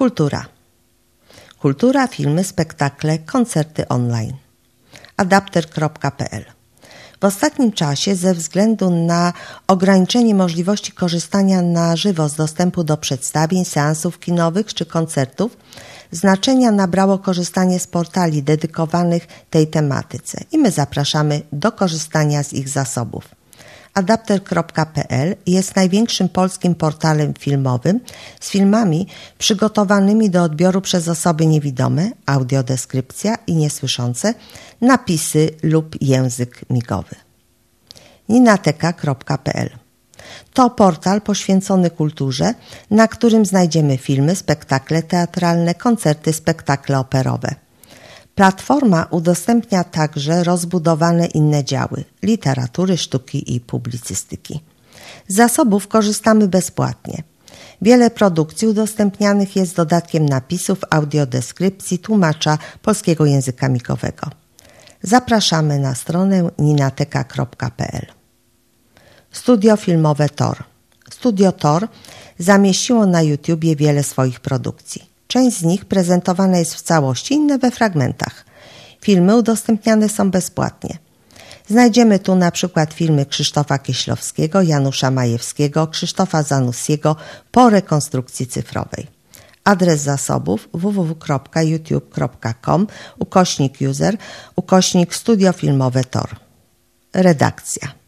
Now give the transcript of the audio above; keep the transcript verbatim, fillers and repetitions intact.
Kultura. Kultura, filmy, spektakle, koncerty online. adapter kropka pe el. W ostatnim czasie ze względu na ograniczenie możliwości korzystania na żywo z dostępu do przedstawień, seansów kinowych czy koncertów, znaczenia nabrało korzystanie z portali dedykowanych tej tematyce i my zapraszamy do korzystania z ich zasobów. adapter kropka pe el jest największym polskim portalem filmowym z filmami przygotowanymi do odbioru przez osoby niewidome, audiodeskrypcja i niesłyszące, napisy lub język migowy. ninateka kropka pe el. To portal poświęcony kulturze, na którym znajdziemy filmy, spektakle teatralne, koncerty, spektakle operowe. Platforma udostępnia także rozbudowane inne działy literatury, sztuki i publicystyki. Z zasobów korzystamy bezpłatnie. Wiele produkcji udostępnianych jest dodatkiem napisów, audiodeskrypcji, tłumacza polskiego języka migowego. Zapraszamy na stronę ninateka kropka pe el. Studio filmowe Tor. Studio Tor zamieściło na YouTubie wiele swoich produkcji. Część z nich prezentowana jest w całości, inne we fragmentach. Filmy udostępniane są bezpłatnie. Znajdziemy tu na przykład filmy Krzysztofa Kieślowskiego, Janusza Majewskiego, Krzysztofa Zanussiego po rekonstrukcji cyfrowej. Adres zasobów w w w kropka youtube kropka com ukośnik user ukośnik studio filmowe Tor. Redakcja.